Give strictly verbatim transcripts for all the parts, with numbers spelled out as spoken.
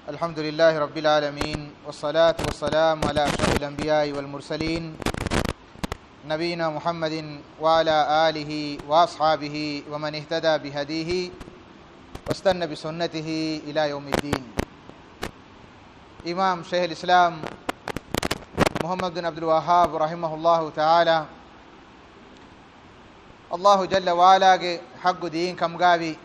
الحمد لله رب العالمين والصلاة والسلام على أشرف الأنبياء والمرسلين نبينا محمد وعلى آله وأصحابه ومن اهتدى بهديه واستنى بسنته إلى يوم الدين. إمام شيخ الإسلام محمد بن عبد الوهاب رحمه الله تعالى الله جل وعلا حق دين كم غاوي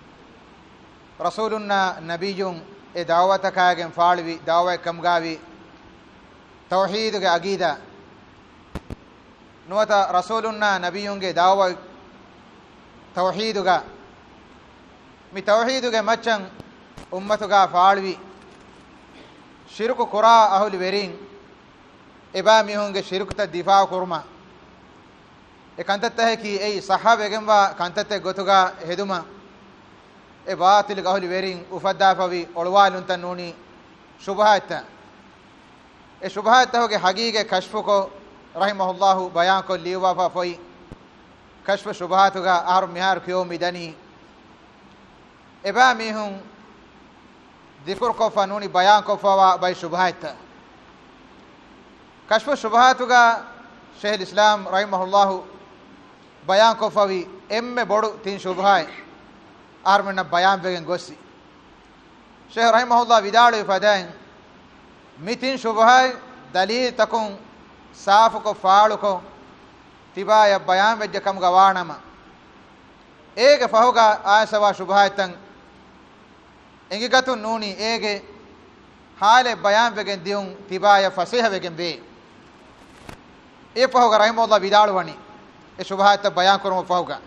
رسولنا نبي e dawata kaagen faalwi dawa kam gaawi tawhiduge aqida nuwata rasulunna nabiyunge dawa tawhiduga mi tawhiduge maccan ummatuga faalwi shirku qura ahli verin eba mihunge shirkuta difa kurma e kantatta he ki ei sahabegen wa kantatte gotuga heduma e baatil gahuli verin ufaddafawi olwalun tanuni shubhata e shubhata hoge hagige kashfuko rahimahullahu bayan ko liwa fa foi kashfu shubhatuga ar mihar kyo midani e ba mihun dhikr ko fanuni bayan ko fa bay shubhata kashfu shubhatuga shaykh islam rahimahullahu bayan ko fawi emme bodu tin shubhai armena bayan vegen gossi shaykh rahimahullah vidalu fadain mitin shubhai dalil takun saaf ko faalu ko tibaya bayan vejja kam gawanama ege fahuga asawa shubhaitan engi gatun nuni ege hale bayan vegen diun tibaya fasiha vegen be e fahuga rahimahullah vidalu wani e shubhaita bayan korum fahuga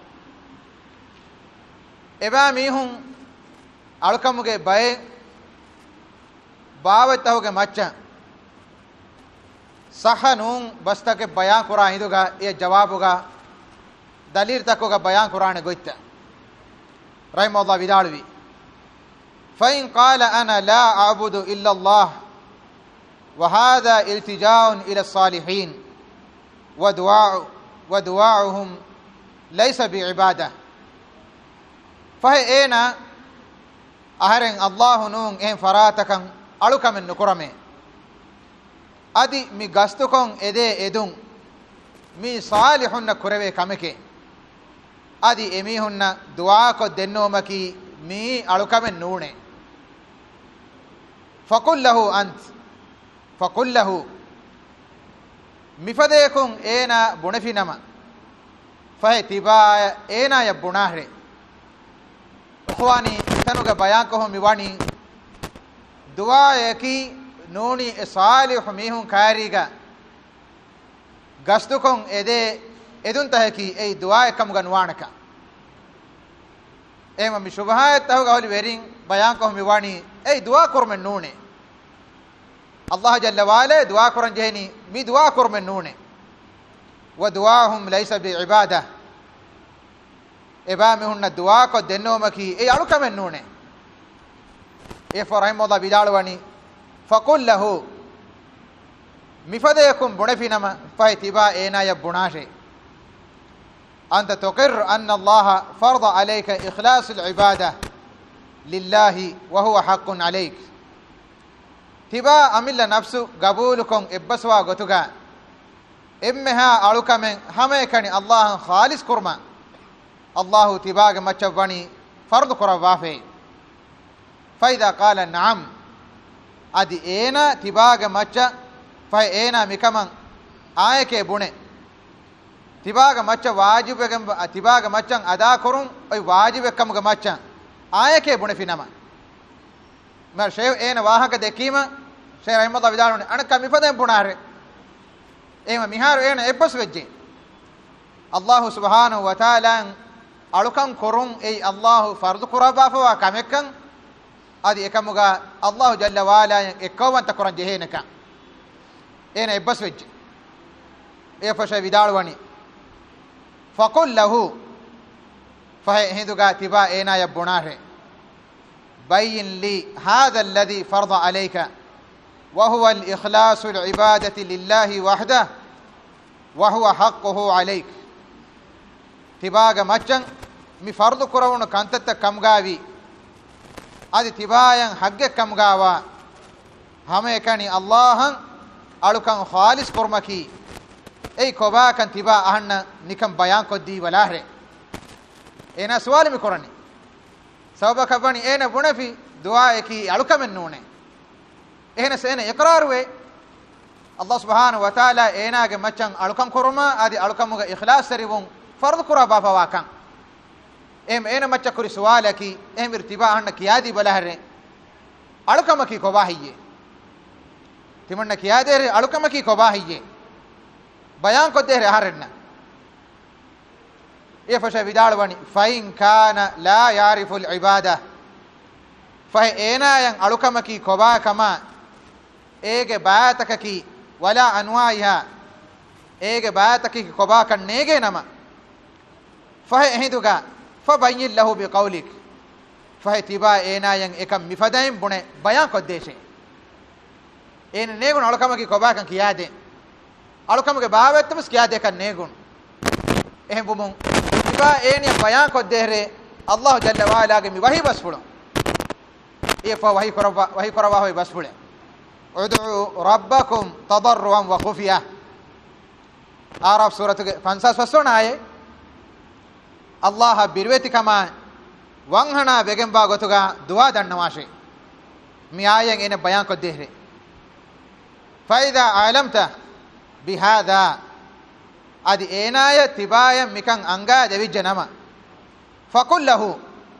eba mihun alkamuge bay baawatahuge macca sahanun bastake bayan qura hiduga e jawabuga dalil takoga bayan qur'ane goitta rahimahullah vidalwi fa in qala ana la a'budu illa allah wa hadha iltija'un ila as-salihin wa du'a wa du'a'uhum laysa bi'ibadah fahe ena aharen allah nun en faratakan alukamen nukurame adi mi gastukon ede edun mi salihunna kurave kameke adi emihunna du'a ko dennomaki mi alukamen nune faqul lahu ant faqul lahu mifadekun ena bunefinama fahe tiba ena ya bunahre ikhwani tanuga bayan ko miwani du'a yaki nuni salih mihun kariga gastukon ede edun tahki ei du'a kam ganwanaka ema mi shubhat tahuga holi verin bayan ko miwani ei du'a kurmen nune allah jalla wala du'a kuran jehni mi du'a kurmen nune wa du'ahum laysa bi ibadah eba mehunna du'a ko dennomaki e alukamen nune e farahimullah bidalwani faqul lahu mifadakum bunafinama faitiba ena ya bunashe anta tuqir anna allah farada alayka ikhlas al-ibadah lillahi wa huwa haqqun alayk tiba amilla nafsu qabulukum ibbaswa gotuga emmeha alukamen hamekani allah khalis kurma الله تباغ مچواني فرض قرا وافي فاذا قال نعم ادي اينا تباغ مچ فاي اينا مكمن آيكه بونه تباغ مچ واجب كم تباغ مچن ادا كرون اي واجب كم مچ آيكه بونه فينما مر شيء اينا واهك دكيم شيء رحمه الله بدارون ان كم فدن بونار ايما ميهار اينا ابس وجه الله سبحانه وتعالى alukan korun ei allah fardu quraba fa kamekan adi ekamuga allah jalla wala ekawanta koran jehenaka ena ibas wejje e fasha vidalwani faqul lahu fa hinduga tiba ena ya bunare bayin li hadha alladhi farada alayka wa huwa al-ikhlas al-ibadati lillahi wahdahu wa huwa haqquhu alayk tibaga maccan mi fardu kurawunu kantatta kamgavi adi tibayan hagge kamgawa hame ekani allahan alukan khalis kurmaki ei koba kan tiba ahanna nikam bayan koddi walahre ena suwal mi korani sababa kabani ena bunafi dua eki alukamen nune ehna sene iqrar we Allah subhanahu wa ta'ala ena ge machan alukam kurma adi alukamuga ikhlas saribun fard kura ba fawakan em ena macha kuri suwalaki em irtiba ahanna kiyadi walahre alukamaki kobahiye timanna kiyade alukamaki kobahiye bayan ko dehre harenna e fasha vidalwani fa in kana la ya'rifu al ibada fa ena yan alukamaki koba kama ege baatakaki wala anwaiha ege baatakaki koba kan nege nama fa hiduga fa bayyin lahu bi qawlik fa tiba ena yan ekam mifadaim bune bayan ko deshe en negun alukamaki koba kan kiyade alukamge baawettams kiyade kan negun ehem bumun tiba enia bayan ko dehre Allah jalla wa ala ge mi wahi bas fulo e fa wahi korwa wahi korwa hoy bas fule ud'u rabbakum tadarruan wa khufiya araf suratu ge pansas wasona aye Allah birweti kama wanghana begen ba gotuga duwa dannawashe mi ayen ene bayan ko dehre fa idha alamta bihadha adi enaya tibaya mikan anga devijjanama faqul lahu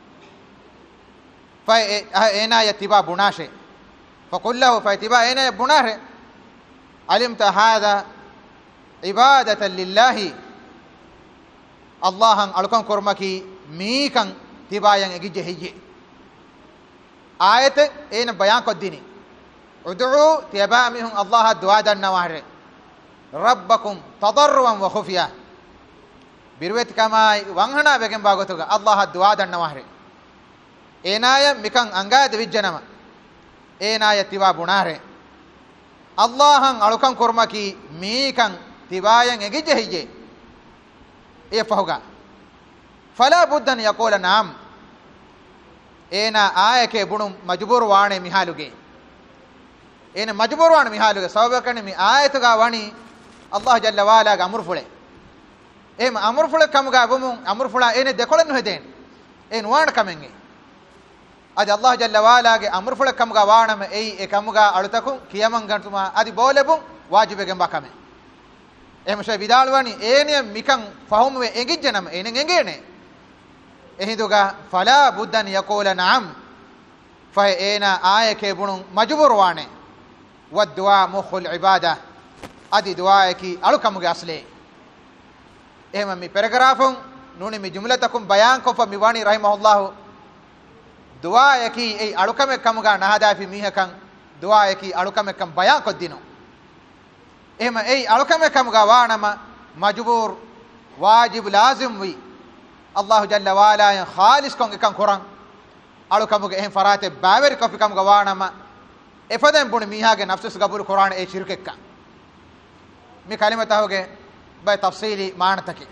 fa enaya tiba bunashe faqul lahu fa tiba enaya bunare alimta hadha ibadatan lillahi allahan alukan kormaki mikan tibayan egije hije ayat ena bayan ko dini ud'u tibamihum allah du'a dan nawahre rabbakum tadarruan wa khufiya birwet kama wanghana begen bagotuga allah du'a dan nawahre enaya mikan anga devijjanama enaya tiba bunare allahan alukan kormaki mikan tibayan egije hije e fahuga fala buddan yaqula na'am ena ayake bunum majbur waane mihaluge ena majbur waane mihaluge sababakani mi ayatuga wani Allah jalla wa ala ga amur fule em amur fule kamga bumun amur fula ene dekolen heden en wan kamenge adi Allah jalla wa ala ge amur fule kamga wanam ei e kamga alutakum kiyaman gantuma adi bolebun wajibe gem bakame em shay bidalwani ene mikan fahum we engijjanam enen engene ehiduga fala buddan yaqula na'am fa ena ayake bunun majbur wane wad du'a mukhul ibadah adi du'a ki alukamuge asle ehma mi paragraphun nuni mi jumlatakum bayan ko fa mi wani rahimahullah du'a ki ei alukame kamuga nahada fi mihakan du'a ki alukame kam bayan ko dino ehma ei alukame kamuga wanama majbur wajib lazim wi Allah jalla wa ala khalis kon ekan quran alukamuge ehm farate baweri ko fi kamuga wanama efaden bun mihage nafsus gabul quran e shirkekka mi kalimata hoge bay tafsili maanataki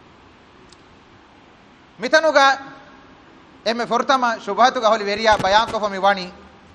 mitanuga emme fortama shubhatu ga holi veriya bayan ko fami wani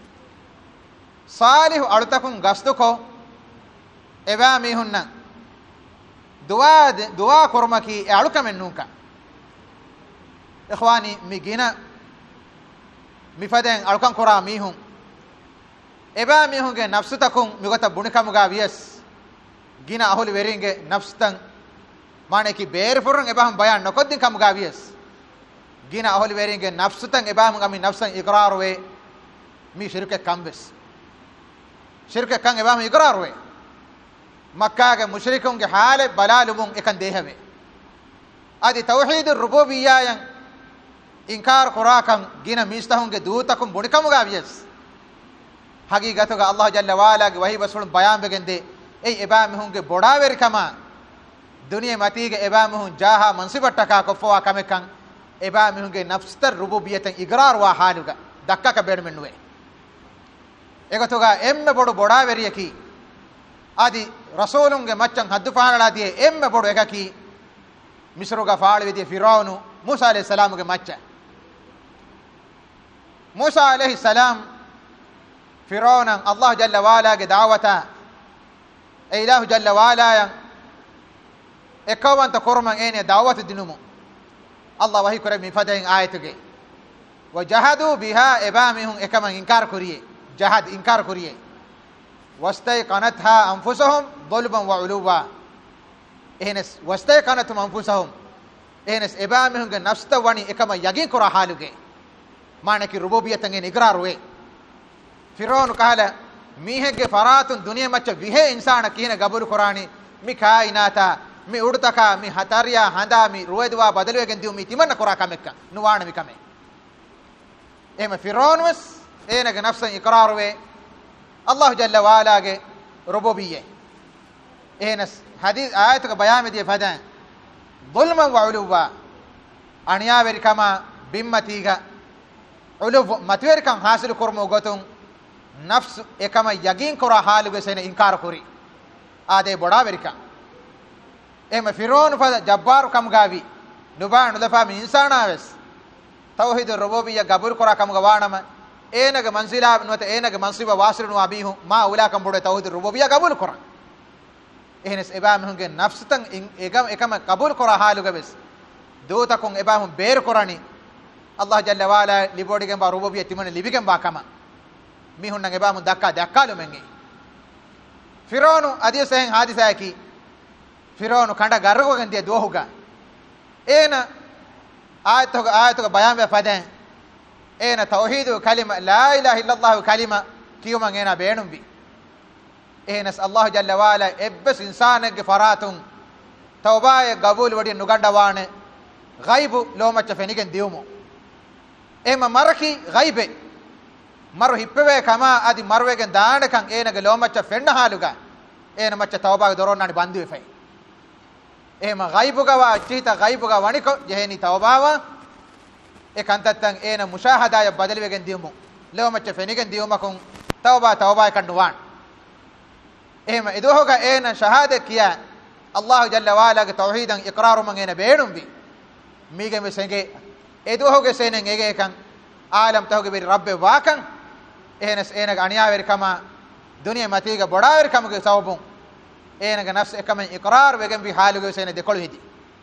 salih alutakun gastuko eba mi hunna du'a du'a kormaki e alukamen nunka ikhwani mi gina mi faden alukan kora mi hun eba mi hunge nafsutakun mi gota bunikamuga vies gina aholi weringe nafstan mane ki beer furun ebahum bayan nokoddin kam gavies gina aholi weringe nafsutan ebahum ami nafsan iqrar we mi shirke kambes shirke kan ebahum iqrar we makka ge mushrikun ge hale balalum ekan dehave adi tauhid ar-rububiyyah yan inkar qurakan gina mistahun ge dutakum bunikam gavies haqiqatu ga Allah jalla wa ala ge wahi basul bayan begende ei eba mehunge bodaveri kama duniya matige eba mehun jaha mansibattaka kofwa kamekan eba mehunge nafstar rububiyatan igrar wa haluga dakka ka bedmenwe egatoga emme bodu bodaveri yaki adi rasulunge maccan haddu faanala die emme bodu ekaki misruga faali wedi firaunu musa alayhi salamuge macca موسى عليه السلام فرعون الله جل وعلا دعوته إله جل وعلا إكوان تكرم إن دعوة الدنمو الله وهي كرم من فتح آياتك وجحدوا بها إبامهم إكما إنكار كريه جحد إنكار كريه واستيقنتها أنفسهم ظلما وعلوا إهنس واستيقنتهم أنفسهم إهنس إبامهم نفس تواني إكما يقين كرا حالك معنى كي ربوبية تنين إقرار وي فرعون قال ميهك فرات دنيا مچ ويه إنسان كينا قبول قراني مي كائناتا مي उड़तका मि हतारिया हंदा मि रोयदवा बदलवे गंदिउ मि तिमन कुरा कमेक्का नुवाण मि कमे एम फिरौन वस एनग नफ्स इकरार वे अल्लाह जल्ल वाला गे रुबूबिय्य एनस हदीस आयत का बयान दिए फदा ظلم وعلوا अनिया वेर कमा बिम्मतीगा उलुव मतवेर कम हासिल करमो गतुं नफ्स एकमा यकीन कुरा हाल गे सेने इनकार करी आदे बड़ा वेरिका एम फिरौन फद जब्बार कम गावी नुबा नुदफा में इंसान आवेस तौहीद रुबूबिय्या कबूल करा कम गवाणम एनग मंजिला नत एनग मंसिब वासिर नु अबी हूं मा उला कम बड़े तौहीद रुबूबिय्या कबूल करा एहनस एबाम हुंगे नफ्स तंग एकम एकम कबूल करा हाल गबस दो तकुं एबाम बेर करानी अल्लाह जल्ल वाला लिबोडी के बा रुबूबिय्या तिमन लिबिके बा कमा मी हुन नगे एबाम दक्का दक्कालु मेंगे फिरौन अदिय सहें हादिसा की फिरौन खंडा गर्गो गंदिय दोहुगा एन आयत हो आयत का बयान में फदे एन तौहीद कलिमा ला इलाहा इल्लल्लाह कलिमा कियो मंगेना बेणुम भी एनस अल्लाह जल्ल वाला एब्बस इंसान के फरातुं तौबा कबूल वडी नुगंडवाने गैब लोमच फेनिगन दियुमो एम मरखी गैबे मर हिप्पवे कमा आदि मरवे के दांड कं एनगे लोमच फेन्न हालुगा एन मच तौबा दरोनानि बंदु फै एम गैबुगा वा चीता गैबुगा वणिको जेहेनी तौबावा एकंततंग एन मुशाहदाय बदलवेगन दियुमो लोमच फेनिगन दियुमकुं तौबा तौबा कंडुवान एम इदोगा एन शहादत किया अल्लाह जल्ल वाला के तौहीदं इकरार मंगेन बेणुम भी मीगे में सेंगे इदोगे सेने एगे कं आलम तहोगे बेरी रब्बे वाकं एनस एनग अनिया वेर कमा दुनिया मतीगा बड़ा वेर कम के सौबुं एनग नफ्स एकम इकरार वेगम भी हालुगे सेने देखोल हिदी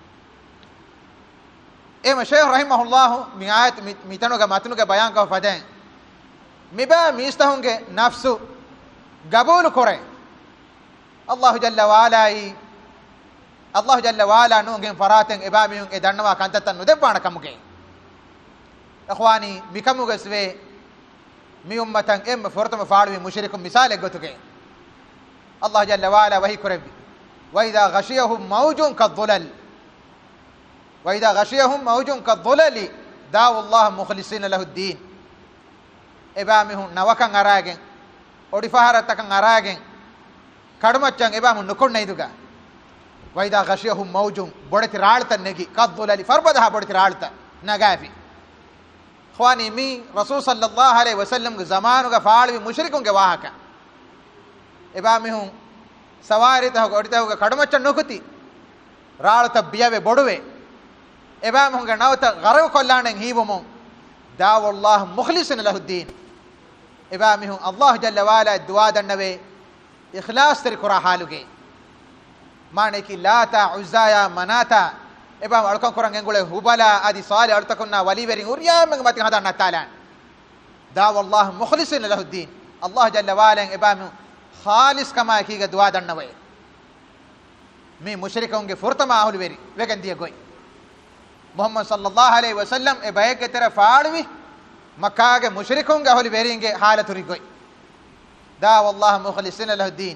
एम शेख रहमहुल्लाह मियात मितनुगा मतनुगा बयान का फदे मिबा मिस्तहुंगे नफ्सु कबूल करे अल्लाह जल्ल वाला अल्लाह जल्ल वाला नुगे फरातें इबामियुं ए दन्नवा कंततन नुदेबाण कमुगे अखवानी मिकमुगे स्वे मी उम्मतन एम फुरतम फाड़वी मुशरिक मिसाल गोतुगे अल्लाह जल्ल वाला वही कुरबी वइदा गशियहुम मौजुन कद्दुलल वइदा गशियहुम मौजुन कद्दुलल दाउ अल्लाह मुखलिसिन लहुद्दीन इबामिहुं नवकं अरागे ओडिफारतकं अरागे कड़मच्चंग एबाम नुकुण नैदुगा वैदा गशियहुम मौजुम बड़ति राळत नेगी कद्दुलली फरबदहा बड़ति राळत नगाफी ख्वानी मी रसूल सल्लल्लाहु अलैहि वसल्लम के जमानु का फाळवी मुशरिकुं के वाहक एबाम हूं सवारित हो ओडिते हो कड़मच्च नुकुती राळत बियावे बडुवे एबाम हूं नवत गरव कोल्लाणे हीवमो दाव अल्लाह मुखलिसिन लहुद्दीन एबाम हूं अल्लाह जल्ल वाला दुआ दन्नवे इखलास तेरे कुरा हालुगे माने की लाता उज़्ज़ाया मनाता एबाम अड़कं कुरंग एंगुले हुबला आदि साले अड़तकुन्ना वली वेरिंग उरिया मंग मत हदा नतालान दाव अल्लाह मुखलिसिन लहुद्दीन अल्लाह जल्ल वाला एबाम खालिस कमा की ग दुआ दन्नवे मी मुशरिकों के फुरतमा आहुल वेरी वेगन दिए गोई मोहम्मद सल्लल्लाहु अलैहि वसल्लम ए बय के तरफ फाड़वी मक्का के मुशरिकों के आहुल वेरिंगे हालत हुई गोई दाव अल्लाह मुखलिसिन लहुद्दीन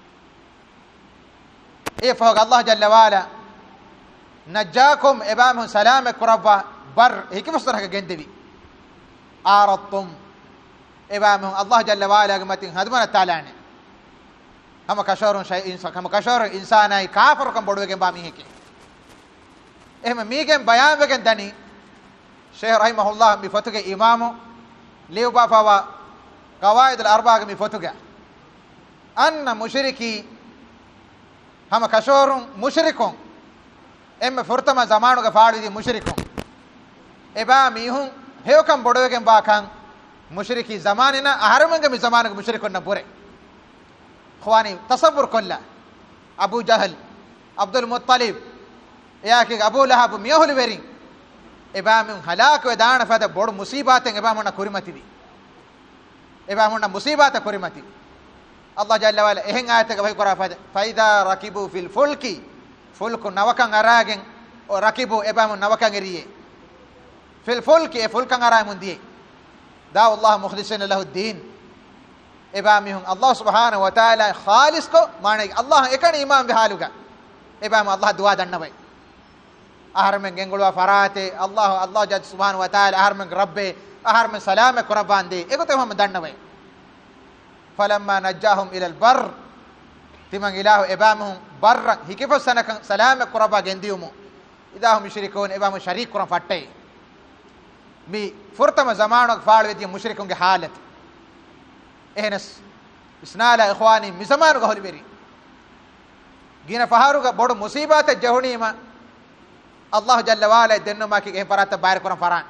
ए फौग अल्लाह जल्ल वाला नज्जाकुम एबाम सलाम कुरबा बर एक मस्तरह के गेंदेवी आरतुम एबाम अल्लाह जल्ल वाला के मतिन हदमन तालाने हम कशोर शै इंसान हम कशोर इंसान आई काफर कम बड़वे के बामी है के एम मी के बयान वे के दनी शेख रहमहुल्लाह मी फतु के इमाम लियो बाफावा कवायद अल-अर्बा में फतुगा अन्न मुशरिकी हम कशोरों मुशरिकों एम फुरतमा जमानों का फाड़ी दी मुशरिकों एबा मीहूं हेवकम बड़वे के बाकां मुशरिकी ज़माने ना अहरमंग में ज़माने को मुशरिक न बुरे ख़वानी तसव्वुर कोल्ला अबू जहल अब्दुल मुत्तलिब या कि अबू लहब मियहुल वेरी एबाम हलाक वे दान फद बोड़ मुसीबत एबाम ना कुरिमति दी एबाम ना मुसीबत कुरिमति अल्लाह जल्ल वाला एहन आयत के भाई कुरान फद फैदा रकीबू फिल फुल्की फुल्क नवकं अरागें और रकीबू एबाम नवकं एरिये फिल फुल्की फुल्कं अराय मुंदिये दाउ अल्लाह मुखलिसिन लहुद्दीन एबाम हम अल्लाह सुब्हानहु व तआला खालिस को माने अल्लाह एकन ईमान बिहालुगा एबाम अल्लाह दुआ दन्न भाई आहर में गेंगुलवा फराते अल्लाह अल्लाह जद सुब्हानहु व तआला आहर में रब्बे आहर में सलाम कुरबान दे एगो ते हम दन्न भाई फलम्मा नज्जाहुम इलल बर तिमंग इलाहु एबाम बर हिकिफ सनक सलाम कुरबा गेंदियुमु इदाहु मुशरिकून एबाम शरीक कुरन फट्टे मी फुरतम ज़मानो फाड़ वेदी मुशरिकों की हालत एहनस इस्नाला इख्वानी मी ज़मानो गहल बेरी गिना फहारु का बड़ मुसीबत जहुनी मा अल्लाह जल्ल वाला देन्नो मा की परात बाहर कुरन फरान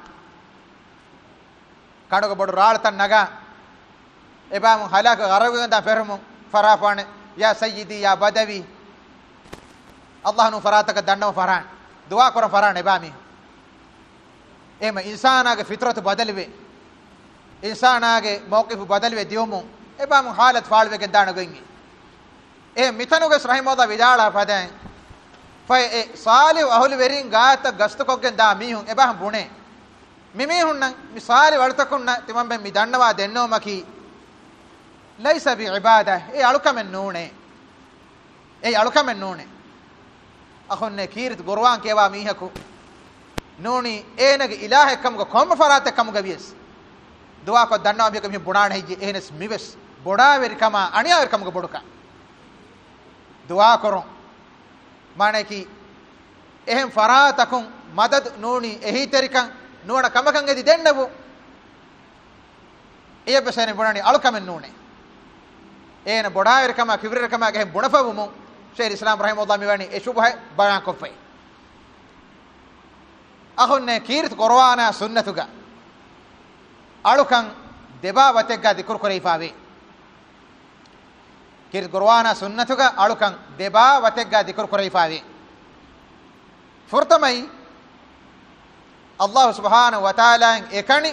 काडो का बड़ राल तन नगा एबाम हलाक गरगंदा फेरमु फराफान या सय्यदी या बदवी अल्लाह नु फरात का दंडो फरान दुआ कुरन फरान एबामी एम इंसान आगे फितरत बदलवे इंसान आगे मौक़िफ़ बदलवे दियोमु एबाम हालत फाड़वे के दान गंगी ए मिथनु के रहमतुल्लाह विजाड़ा फदें फै ए सालिव अहुल वेरिंग गात गस्त को के दा मी हूं एबाम बुने मिमी हुन्न मिसाल वर्तकुन्न तिमंबे मिदन्नवा देन्नो मकी लैसा बि इबादा ए अळुका में नूने ए अळुका में नूने अखुन्ने कीरत गुरवान केवा मीहकु नूनी एनग इलाह कम को कम फराते कम गवियस दुआ को दन्ना भी कभी बुढ़ा नहीं जी एनस मिवस बुढ़ा वेर कमा अनिया वेर कम को बुड़का दुआ करो माने की एहम फरातकुं मदद नूनी एही तरीका नूना कम कंगे दी देन्नबु ए बसने बुढ़ानी अलका में नूने एन बुढ़ा वेर कमा किब्र कमा के बुढ़फबुमु शेर इस्लाम रहमतुल्लाह मिवानी ए शुभ है बयां को पे अखुन्ने कीर्त कुरआना सुन्नतुगा अळुकं देबावतेगा दिक्र कुरैफावे कीर्त कुरआना सुन्नतुगा अळुकं देबावतेगा दिक्र कुरैफावे फुर्तमई अल्लाह सुब्हानहु व तआला एकनि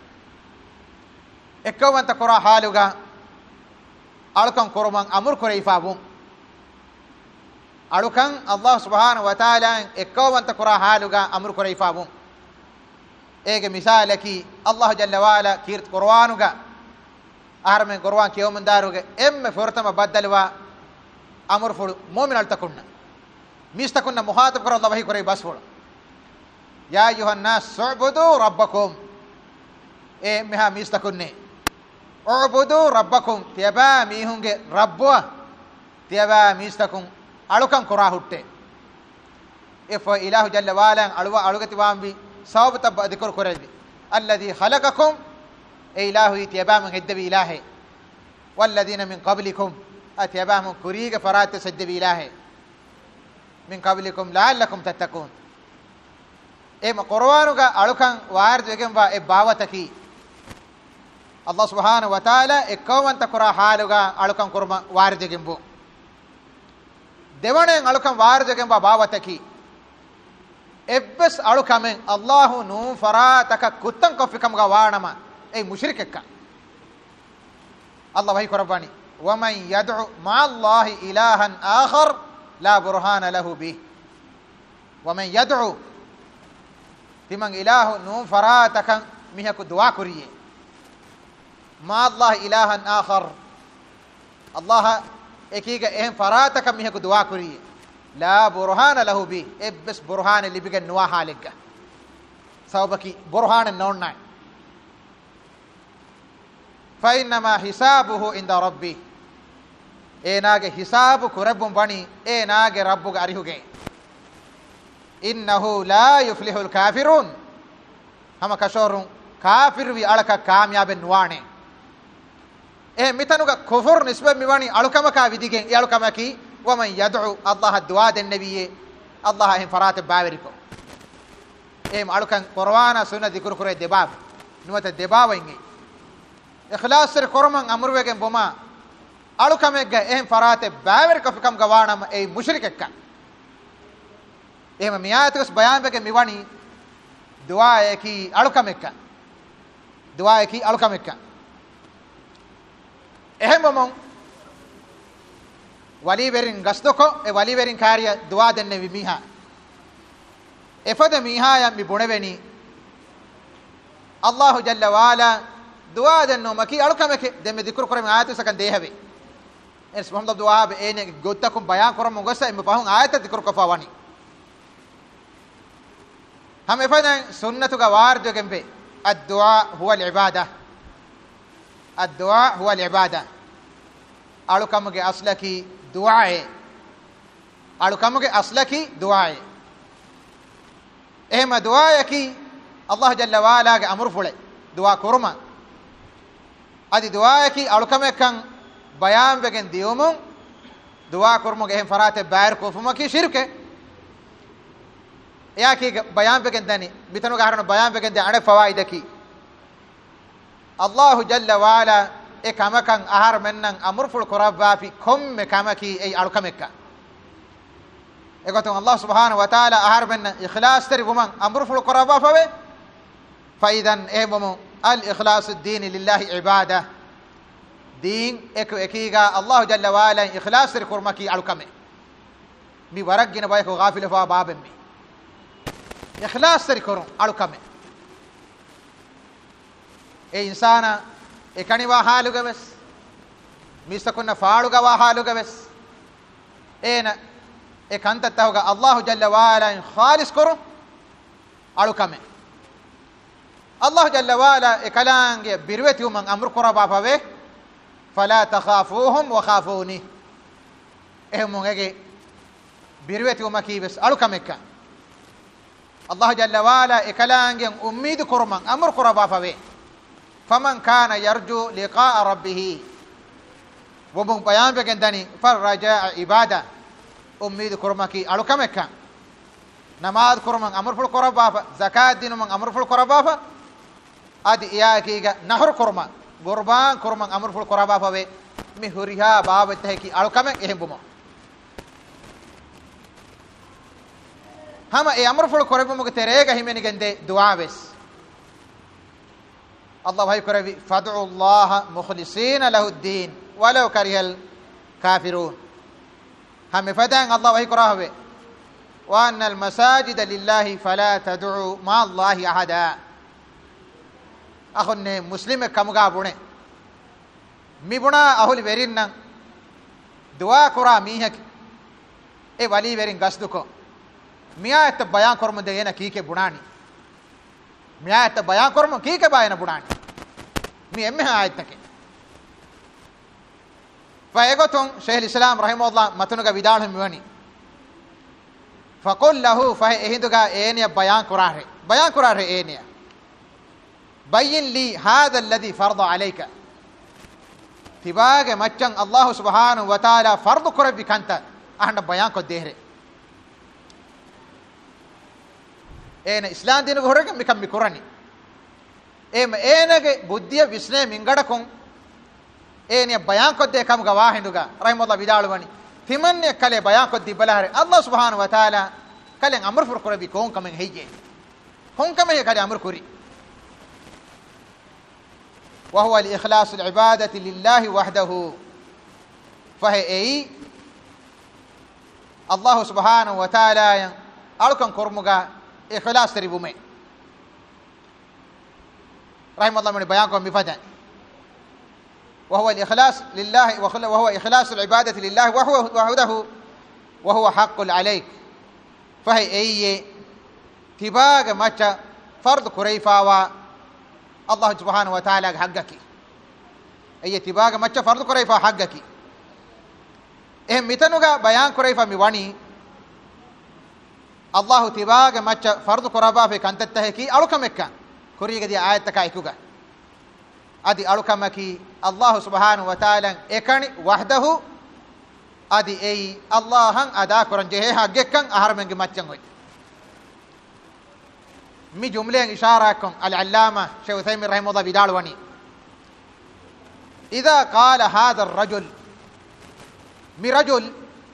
एकवंत कुरा हालुगा अळुकं कुरमं अमर कुरैफावु अळुकं अल्लाह सुब्हानहु व तआला एकवंत कुरा हालुगा अमर कुरैफावु एक मिसाल की अल्लाह जल्ल वाला कीर्त कुरआनुगा आर में कुरआन के ओमंदारुगे एम फुरतम बदलवा अमर फुल मोमिन अल्तकुन्न मिस्तकुन्न मुहातब कर अल्लाह वही कुरै बस फुल या अय्युहन नास उअबुदु रब्बकुम ए मिहा मिस्तकुन्ने उअबुदु रब्बकुम तियबा मीहुंगे रब्बवा तियबा मिस्तकुम अळुकं कुरा हुट्टे इफ इलाहु जल्ल वाला अळुवा अळुगति वांबी सौब तब दिक्र कुरैबी अल्लज़ी खलक़कुम ए इलाहु तियबा मन हिद्दबी इलाहे वल्लज़ीन मिन क़ब्लिकुम अतियबा मन कुरीग फरात सद्दबी इलाहे मिन क़ब्लिकुम लअल्लकुम तत्तकून ए कुरआनुगा अळुकं वार जगंबा ए बावतकी अल्लाह सुब्हानहु व तआला एकवंत कुरा हालुगा अळुकं कुरमा वार जगंबो देवणे अळुकं वार जगंबा बावतकी एब्बस अळुकमें अल्लाह नू फरातक कुत्तं कोफिकमगा वाणमा ए मुश्रिकक्का अल्लाह वही कुरबानी वमन यदउ मअल्लाहि इलाहन आखर ला बुरहान लहु बि वमन यदउ तिमंग इलाह नू फरातक मिहकु दुआ कुरिये मअल्लाहि इलाहन आखर अल्लाह एकीगा एहम फरातक मिहकु दुआ कुरिये ला बुरहान लहु बि एब्बस बुरहान लिबिगे नुआ हालिगा सौबकी बुरहान नोन्ना फइन्नमा हिसाबुहु इंद रब्बी एनागे हिसाब कुरब्बुम बणी एनागे रब्बुगे अरिहुगे इन्नहु ला युफ्लिहुल काफिरून हम कशोरुं काफिर वी अळक कामयाब नुआणे ए मितनुगा कुफुर निस्बत मिवाणी अळुकम का विदिगे ए अळुकम की वमन यदउ अल्लाह दुआ देन नबिये अल्लाह हिम फरात बावरिको एम अळुकं कुरआना सुन्नत दिक्र कुरे देबाब नुवत देबावंगे ikhlas sir korman amruwegen boma alukamegga ehm farate baver kafkam gawanam ei mushrikekka ehma miyatus bayan bege miwani dua eki alukamekka dua eki alukamekka ehem momon wali verin gastoko e wali verin karya dua denne vi miha efada miha ya mi buneveni Allah jalla wala dua denno maki alukameke demme dikru korem ayatu sakan dehave es muhammad dua be ene gottakum bayan koram gossa em pahun ayata dikru ko fawani हम इफादन सुन्नत का वार जो केंपे अद्दुआ हुआ इबादा अद्दुआ हुआ इबादा आलुकम के असला की दुआ है आलुकम के असला की दुआ है एम दुआ है कि अल्लाह जल्ला वाला के अमर फुले दुआ कुरमा अदि दुआ है कि आलुकम कं बयान बेगन दियोमो दुआ कुरमा के हम फराते बैर को फुमा की शिरक है या कि बयान पे कहते नहीं बितनो कारण बयान पे कहते अने फवाइद की अल्लाह जल्ला वाला एक कामकं आहार मेन्नं अमरफुल कुराबा फी खुम में कामकी ए अलकमेका एको तो अल्लाह सुब्हानहु व तआला आहार मेन्न इखलास तरी वमन अमरफुल कुराबा फवे फइदन एममु अल इखलास दीन लिल्लाहि इबादा दीन एक एकीगा अल्लाह जल्ला वाला इखलास तरी कुरमकी अलकमे मी वरगिन बाय को गाफिल फा बाबे मी इखलास तरी करो अलकमे ए इंसाना एकani wa haluga wes misakuna faaluga wa haluga wes ena ekanta tahuga Allah jalla wa ala khalis karo alukame Allah jalla wa ala ekalange birweti man amru koraba pave fala takhafuhum wa khafuni ehmungege birweti umaki wes alukame ka Allah jalla wa ala ekalange ummid korman amru koraba pave فمن كان يرجو لقاء ربه ومن بيان بكندني فالرجاء عباده امید کرمکی الو کمکا نماز کرمن امر فل قربا زکات دین من امر فل قربا ادي یاکیگا نهر کرما قربان کرمن امر فل قربا فوے مہریها باب تہکی الو کم اہم بم ہم اے امر فل قربا مگ تیرے گہ میں نگندے دعا وس الله هاي كربي فادعوا الله مخلصين له الدين ولو كره الكافرون هم فدان الله هاي كرهه وان المساجد لله فلا تدعوا مع الله احدا اخن مسلم كمغا بونه مي بنا اهل ورين دعاء كرا ميهك اي ولي ورين غسدكو ميات بيان كرم دينا كيكه بناني ميات بيان كرم كيكه باينا بناني مي امها ايتك فايغتون شيخ الاسلام رحمه الله متنغا بيدال ميوني فقل له فهيدغا اينيا بيان كراره بيان كراره اينيا بين لي هذا الذي فرض عليك تباغ مچن الله سبحانه وتعالى فرض كربي كانت احنا بيان کو دهره اين اسلام دين غورك مكم مكرني एम एनगे बुद्धिय विस्ने मिंगडकों एने बयान को दे कम गवाह हिंदुगा रहमतुल्लाह विदालवनी थिमन्ने कले बयान को दी बलारे अल्लाह सुब्हानहु व तआला कले अमर फुर करबी कों कमें हेजे कों कमें कले अमर करी وهو الاخلاص العباده لله وحده فهي الله سبحانه وتعالى alkan kormuga ikhlas taribume رحمه الله من بيانكم بفتح وهو الإخلاص لله وهو إخلاص العبادة لله وهو وحده وهو حق عليك فهي أي تباغ مچا فرض كريفا و الله سبحانه وتعالى حقك أي تباغ مچا فرض كريفا حقك اهم متنوغا بيان كريفا ميواني الله تباغ مچا فرض كربا في كانت تهكي ألوكمكا كوريغا دي آيات تكا ايكوغا ادي الوكمكي الله سبحانه وتعالى اكني وحده ادي اي الله ان ادا كرنجه حقكن اهرمنگ مچن ہوئی مي جمله اشاره كن العلامه شيخ عثيمين رحمه الله بدالوني إذا قال هذا الرجل مي رجل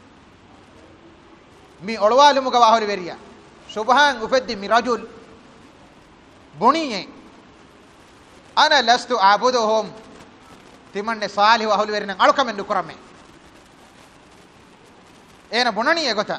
مي أولوال مغواهول بريا سبحان أفد مي رجل بنيه أنا لست أعبدهم تمن صالح وأهول برينا ألوك من نكرمه أنا بناني يقطع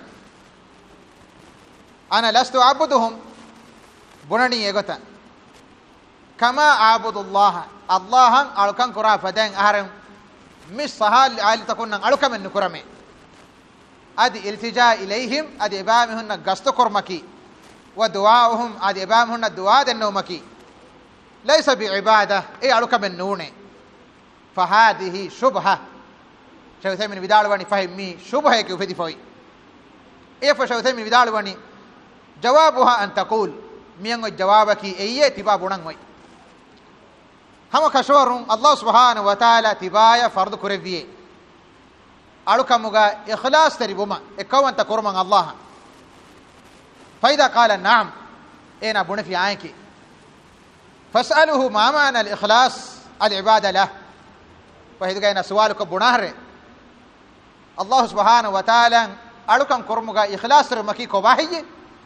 أنا لست أعبدهم بناني يقطع كما أعبد الله الله ألوكان كرا فدين أهرم مش سهل عال تكون ألوك من نكرمه أدي التجاء إليهم أدي إبامهن قصد كرمكي ودعاؤهم أدي إبامهن الدعاء النومكي ليس بعبادة إيه ألوك من نونه فهذه شبهة شوثي من بدال واني فهمي شبهة كيف دي فوي إيه فشوثي من بدال واني جوابها أن تقول ميانو جوابك إيه تبا بنانوي هم كشورون الله سبحانه وتعالى تبايا فرض كرفيه ألوك مغا إخلاص تريبوما إكوان تكرمان الله فإذا قال نعم إينا بنا في عينك فاسأله ما معنى الإخلاص العبادة له فإذا قلنا سؤالك بنهر الله سبحانه وتعالى ألوكم كرمغا إخلاص رمكي كباهي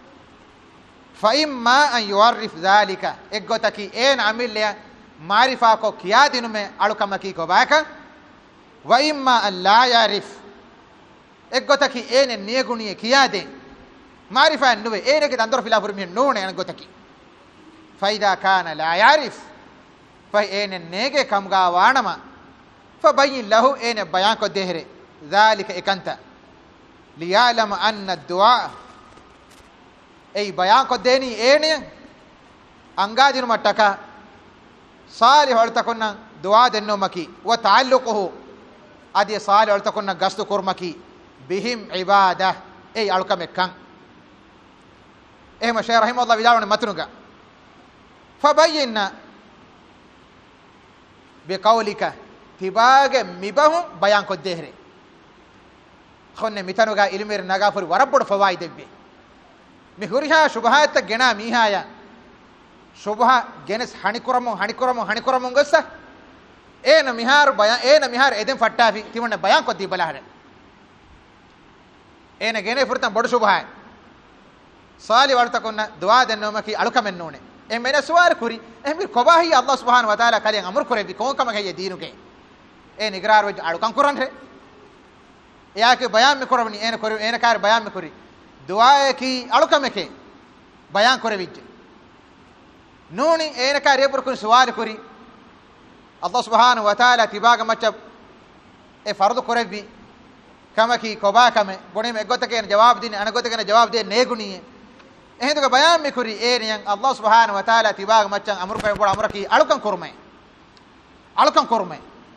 فإما أن يعرف ذلك إقوتكي إين عمل لها معرفة كو كيادين میں ألوكم مكي كباهك وإما أن لا يعرف إقوتكي إين النيغوني كيادين معرفة النوي إين كي تندر في الأفر من نون إقوتكي فإذا كان لا يعرف فإين النيغ كمغا وانما فبين له إين بيان كو دهره ذلك إكنت ليعلم أن الدعاء أي بيان كو ديني إين أنغادين متكا صالح ولتكن دعاء دنو مكي وتعلقه أدي صالح ولتكن قصد كرمكي بهم عبادة أي ألوك مكان إيه مشايخ رحمه الله بدارون متنوغا فبين بقولك تباغ مبهم بيان كو دهره خن متنوغا علمير نغافر وربد فوائد بي مهورها شبهات جنا ميهايا شبهه جنس حنيكرمو حنيكرمو حنيكرمو غسا اين ميهار بيان اين ميهار ادم فٹافي تيمن بيان كو دي بلاهر اين گene فرتن بڑ شبهه صالح ورتكن دعاء دنومكي الوك منونه امنا سوار كوري امير كوباهي الله سبحانه وتعالى كلين امر كوري بي كون كما هي دينوكي اين اقرار وج الوكان كورن याके बयान में करवनी एन करे एन कार बयान में करी दुआ की अलुक में के बयान करे विज नूनी एन कार पर कुन सवाल करी अल्लाह सुब्हानहु व तआला तिबाग मचब ए फर्द करे भी कम की कोबा कम बुने में गोत के जवाब दिन अन गोत के जवाब दे ने गुनी ए तो बयान में करी ए ने अल्लाह सुब्हानहु व तआला तिबाग मचन अमर पे बड़ा अमर की अलुकन करमे अलुकन करमे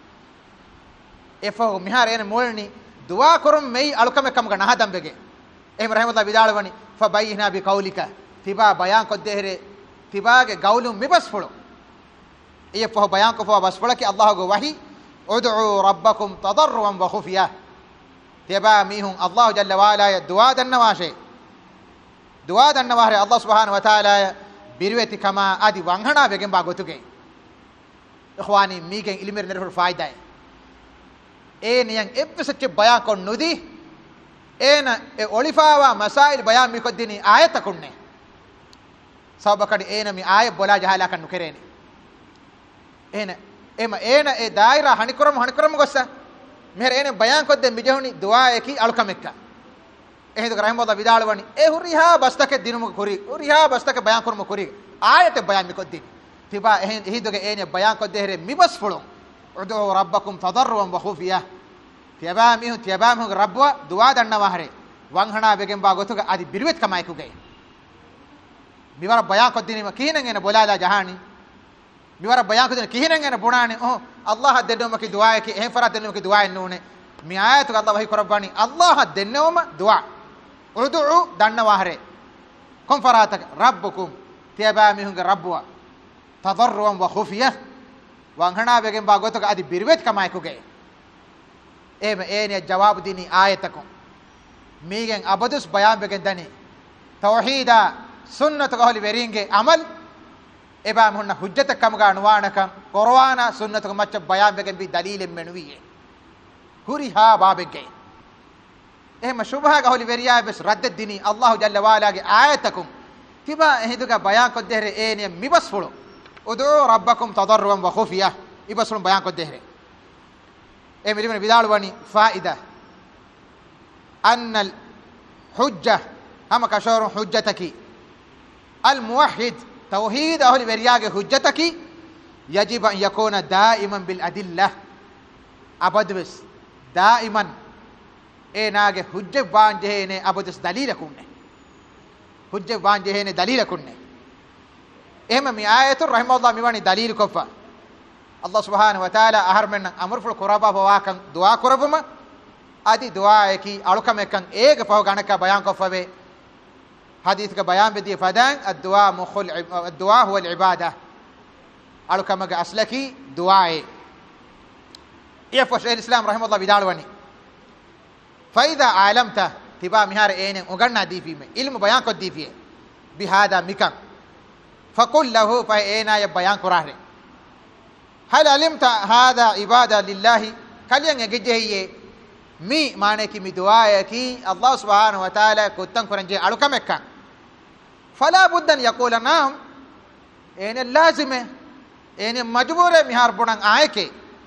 ए फो मिहार एन मोलनी दुआ करम मई अलुकम कम गना हदम बेगे एम रहमतुल्लाह बिदालवनी फबैना बिकौलिका तिबा बयान को देहरे तिबा के गौलु मिबस फड़ो ये फो बयान को फो बस फड़ के अल्लाह को वही उदउ रब्बकुम तदर्रुअन व खुफिया तिबा मीहुं अल्लाह जल्ल वाला दुआ दन्नवाशे दुआ दन्नवारे अल्लाह सुब्हानहु व तआला बिरवेति कमा आदि वंगणा बेगे बागोतुगे इखवानी मीगे इल्मेर नरफुल फायदा है ए नियं एप्पसच बयान को नुदी एन ए ओलिफावा मसाइल बयान मी कोदिनी आयत कुन्ने सबकडी एन मी आय बोला जहाला कन्नु केरेनी एन एम एन ए दायरा हनिकरम हनिकरम गोस्सा मेहर एन बयान कोद्दे मिजहुनी दुआ एकी अलकमेक्का ehdu rahimahullah vidalwani e huriha bastake dinum kuri huriha bastake bayan kurmu kuri ayate bayan mi koddini tiba ehduge ene bayan kodde here mibas fulun udu rabbakum tadarruan wa khufiyah tiba mi tiba mi rabwa duwa danna wahre wanghana begen ba gotuga adi birwet kamay kuge miwara bayan koddini ma kihinen ene bolala jahani miwara bayan koddini kihinen ene bunani oh allah denno maki duwa ki eh fara denno maki duwa nune mi ayatu allah wahi korabani allah denno ma duwa ud'u danna wahre kom faratak rabbukum tiaba mihunga rabbwa tadarruan wa khufiyah wanghana begen ba gotuga adi birwet kamay kuge eme ene jawab dini ayatakum migen abadus bayan begen dani tauhida sunnat qawli beringe amal එබාම හොන්න හුජ්ජත කමගා නුවානකම් කුර්ආන සුන්නතක මච්ච බයාන් වෙගෙන් බි දලීලෙන් මෙනුවියේ හුරිහා බාබෙගේ එහෙම සුභා ගහලි වෙරියා බස් රද්ද දිනි අල්ලාහ් ජල්ල වාලාගේ ආයතකුම් තිබා එහෙදුක බයාන් කොද්දෙහරේ ඒනිය මිබස්ෆුළු උදූ රබ්බකුම් තදර්රුවන් ව ඛුෆියා ඉබස්ෆුළු බයාන් කොද්දෙහරේ ඒ මිලිමන විදාලවනි ෆායිදා අන්න අල් හුජ්ජah hama kasharu hujjataki al muwahhid tawhid ahli veriyage hujjataki yajib an yakuna daiman bil adillah abadwes daiman enage hujja banjehene abadus dalila kunne hujja banjehene dalila kunne ehma mi ayatul rahimahullah miwani dalil kofa Allah subhanahu wa ta'ala aharmen amrful quraba bawakan dua kurabuma adi dua eki alukamekan ege paho ganaka bayan kofave hadith ka bayan bedi fadan ad-du'a mukhul ad-du'a huwa al-ibadah alukamaga aslaki du'a ya fa shaykh al-islam rahimahullah bidalwani fa idha alamta tiba mihar ene uganna difi me ilmu bayan ko difi bi hada mikan faqul lahu fa ena ya bayan qur'an hal alimta hada ibada lillahi kaliyan egejehiye mi maane ki mi du'a ki Allah subhanahu wa ta'ala kuttan kuranje alukamekkan fala buddan yaqula naam ene lazime ene majbure mihar bunan aayke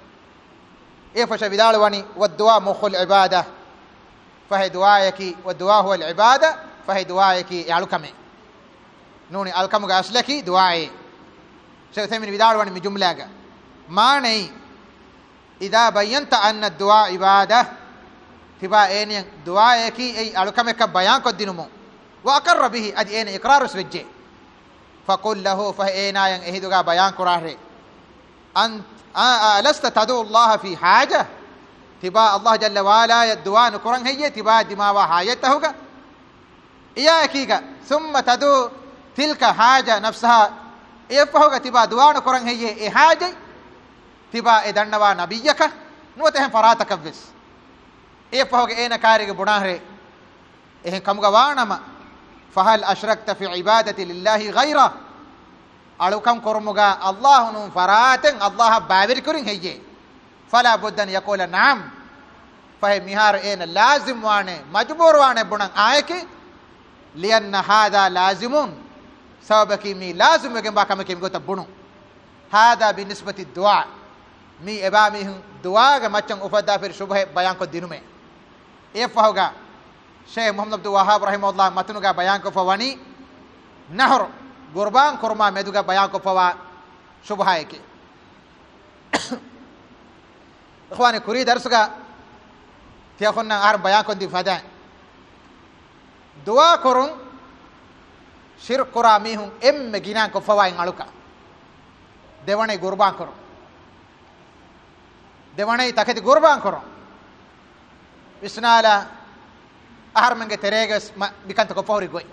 e fasha vidalwani wad du'a mukhul ibadah fa hi du'a ki wad du'a huwa al ibadah fa hi du'a ki alukame nuni alkamu ga aslaki du'a shaykh thamin vidalwani mi jumlaga maane idha bayyanta anna ad-du'a ibadah tiba ene du'a ki ay alukame ka bayan ko dinumo wa aqarra bihi adi ene iqrar swajje faqul lahu fa ena yan ehiduga bayan qurare ant alasta tadu Allah fi haja tiba Allah jalla wala ya du'a nukuran hayye tiba dima wa hayatahuga iya akiga thumma tadu tilka haja nafsaha ifahuga tiba du'a nukuran hayye e haja tiba edannawa nabiyaka nuwata farataka bis ifahuga ena karige bunahre ehen kamuga wanama fahal ashrakta fi ibadati lillahi ghayra alukam kormuga Allah nu faraten Allah babir kurin heye fala buddan yaqula na'am fa mihar ena lazim wane majbur wane bunan ayeke lianna hada lazimun sabaki mi lazim wegen ba kamake mi gota bunu hada bi nisbati du'a mi ebami du'a ga machan ufada fir shubha bayan ko dinume e fahoga Syekh Muhammad Abdul Wahhab rahimahullah matunuga bayan ko fawani nahr qurban kurma meduga bayan ko fawa shubha eke ikhwani kuri darsuga tiya khonna ar bayan ko di fada dua korun shirk qurami hum em ginan ko fawa in aluka devane qurban korun devane takati qurban korun isnala ahar menge tereges bikanta ko fawri goy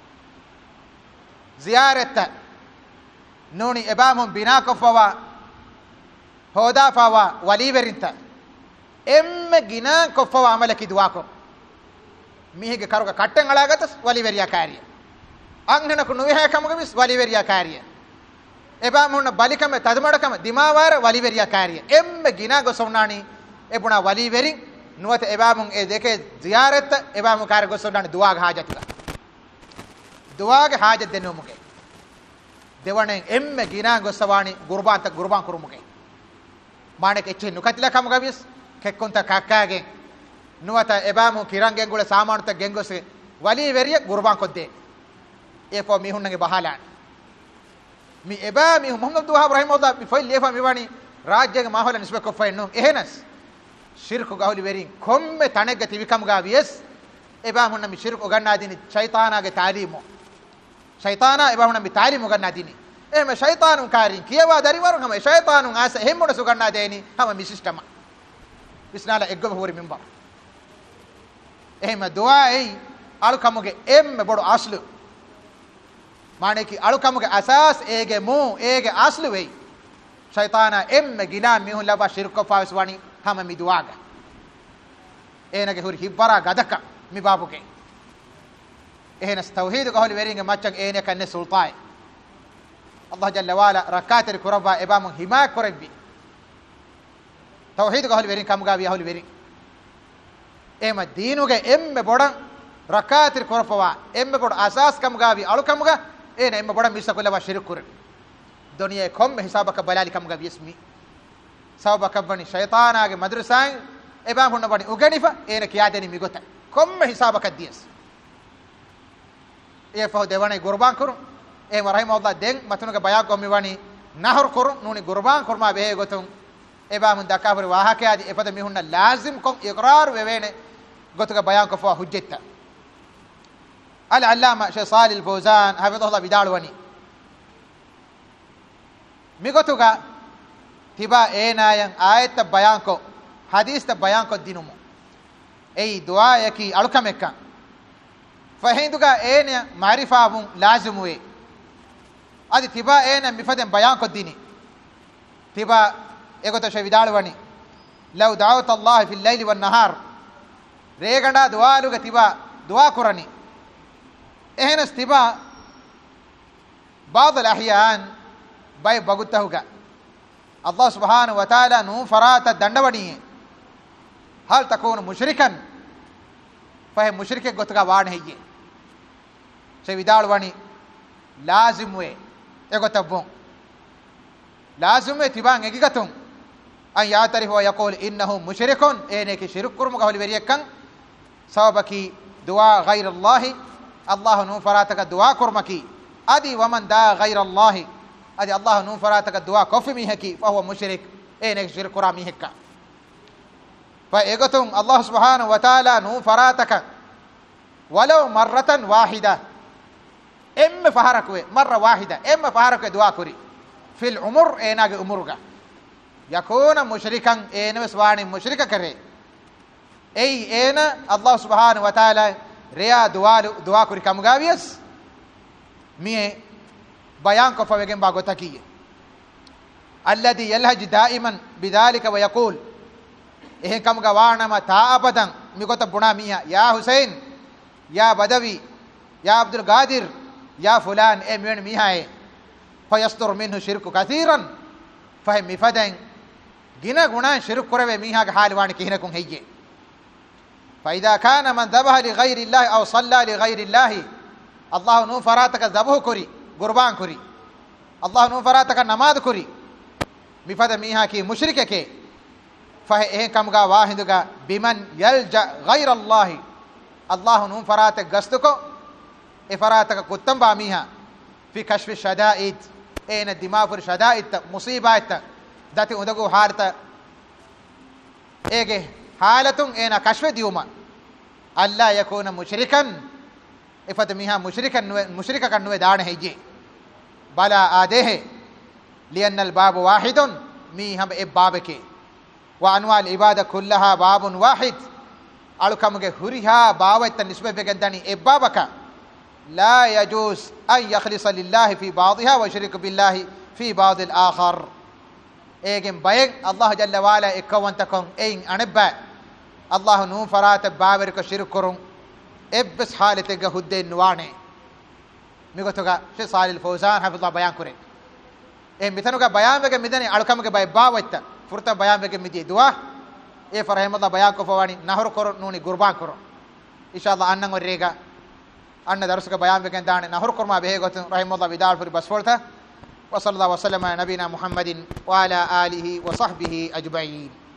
ziyarata noni ebamon bina ko fawa hoda fawa wali verinta emme gina ko fawa amalaki duwa ko mihege karuga katten alagatas wali veriya kariya anghana ko nuhe kamuga mis wali veriya kariya ebamon balikame tadmadakame dimawara wali veriya kariya emme gina go sonnani ebuna wali verin nuwata ebamun e deke ziyarata ebamun kar gosodani du'a ga hajatuga du'a ga hajat denumuge dewane emme gina gosawani qurban ta qurban kurumuge mane ke chennu katila kam gavis kekkonta kakkage nuwata ebamun kirangen gule samanutta gengose wali veriya qurban kodde e fo mi hunnage bahalan mi ebami Muhammad Abdul Wahhab rahimahullah mi foy lefa mi wani rajyage mahola nisbe ko fayno ehenas shirku gahuli verin komme tanegga tivikam ga vies eba hunna mi shirku ganna dini shaytana ge taalimu shaytana eba hunna mi taalimu ganna dini ehme shaytanun karin kiyawa dariwarun hama shaytanun asa hemmuna su ganna deni hama mi systema bisnala eggo hori minbar ehme du'a ei alukamuge emme bodu aslu mane ki alukamuge asas ege mu ege aslu vei shaytana emme gina mihun laba shirku fawas wani hama mi duaga enage huri hibbara gadaka mi babuke ehnas tawhid ko holi weringe maccan ene kanne sultai Allah jalla wala rak'ater kuraba ebamun hima korebbi tawhid gahul verin kamga bi ahul verin ema deenuge emme bodan rak'ater kurapa emme bod asas kamga bi alu kamga ena emme bodan misakulla shirik kur duniya kom hisabaka balali kamga bi ismi sabaka bani shaytana ge madrasan eba hunna bani uganifa ena kiyadeni migota kom hisabaka dies e fa devane qurban kur e rahimahullah den matunuga baya gommi wani nahur kur nuni qurban kurma be gotun eba mun dakafur wahake adi e pada mihunna lazim kon iqrar wevene gotuga bayan ko fa hujjetta al allama shaykh salih al fawzan hafidhahullah bidal wani migotuga tiba enayan ayat bayan ko hadis ta bayan ko dinumu ei dua yaki alukamekka fahinduga ena ma'rifabun lazimu we adi tiba ena mifaden bayan ko dini tiba egoto shavidal wani law da'awta Allah fil layli wan nahar reganda dua luga tiba dua kurani ehnas tiba بعض الأحيان باي بغتهوغا الله سبحانه وتعالى نو فرات دندوانيه هل تكون مشركا فهي مشرك غتغا وان هيجي سيدال واني لازم وي اغتبون لازم تبان اغيغتون ان يعترف ويقول انه مشرك انك شرك كرم قول بريكن سببك دعاء غير الله الله نو فراتك دعاء كرمكي ادي ومن دا غير الله ادي الله نو فراتك دعاء كف ميهكي فهو مشرك انك شرك كرم ميهكا فايغتون الله سبحانه وتعالى نو فراتك ولو مرة واحدة ام فهرك مرة واحدة ام فهرك دعاء كري في العمر اناغ عمرغا يكون مشركا ان وسواني مشركا كره اي ان الله سبحانه وتعالى ريا دعاء دعاء كري كمغاويس مي بيان كو فوجن باغوتاكي الذي يلهج دائما بذلك ويقول إيه كم جوانا ما تا أبدا ميقول تبنا ميها يا حسين يا بدوي يا عبد القادر يا فلان إيه مين ميها فيستر منه شرك كثيرا فهم مفدين جنا جنا شرك كره ميها كحال وان كهنا كون هيجي فإذا كان من ذبح لغير الله أو صلى لغير الله الله نو فراتك ذبح كري قربان كري الله نو فراتك نماز كري مفد ميها كي مشرك كي فهي كمغا واحدغا بمن يلجا غير الله الله نو فراتك غستكو افراتك كتم باميها في كشف الشدائد اين الدماغ في الشدائد مصيبات ذات ودغو حالت ايغه حالتون اين كشف ديوما الله يكون مشركا افد ميها مشركا مشركا كنو دان هيجي بلا اده لان الباب واحد ميهم ابابك وانواع العباده كلها باب واحد الكمغه هريها باوت نسبه بگدني ابابك لا يجوز ان يخلص لله في بعضها ويشرك بالله في بعض الاخر ايگن بايك الله جل وعلا اكون تكون اين انبا الله نو فرات بابر کو شرک کرون ابس حالت گه هدے نوانه میگتوگا شیخ صالح الفوزان حفظ الله بیان کرے اے میتنوگا بیان وگے میدنی الکمگه بای باوت فرتا بیان وگے میدی دعا اے فرحم الله بیان کو فوانی نہر کرو نونی قربان کرو ان شاء الله انن وريگا ان درسك بيان بكن دان نهر كرما به غت رحم الله بدال في بسفورتا وصلى الله وسلم على نبينا محمد وعلى اله وصحبه اجمعين.